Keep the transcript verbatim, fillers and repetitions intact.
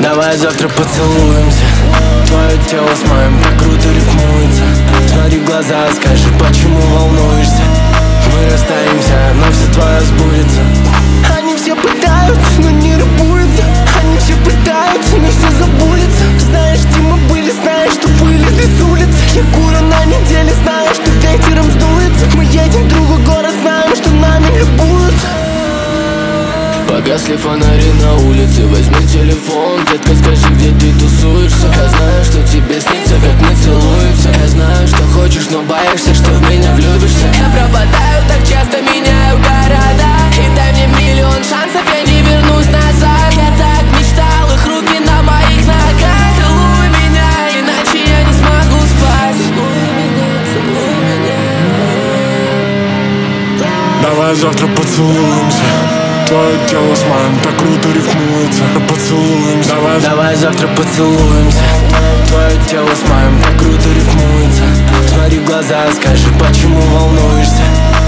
Давай завтра поцелуемся. Твое тело с моим так круто рифмуется. Смотри в глаза, скажи, почему волнуешься. Мы расстаемся, но все твое сбудется. Они все пытаются, но не рыбуются. Они все пытаются, но все забудется. Знаешь, где мы были, знаешь, что вылезли с улицы. Я курю на неделе, знаю, что ветером сдуется. Мы едем в другой город, знаем, что нами любуются. Погасли фонари на улице, возьми телефон. Детка, скажи, где ты тусуешься. Я знаю, что тебе снится, как мы целуемся. Я знаю, что хочешь, но боишься, что в меня влюбишься. Я пропадаю, так часто меняю города. И дай мне миллион шансов, я не вернусь назад. Я так мечтал, их руки на моих ногах. Целуй меня, иначе я не смогу спать. Целуй меня, целуй меня. Давай завтра поцелуемся. Твое тело с моим так круто рифмуется. Поцелуемся. Давай, Давай завтра поцелуемся. Твое тело с моим так круто рифмуется. Смотри в глаза, скажи, почему волнуешься.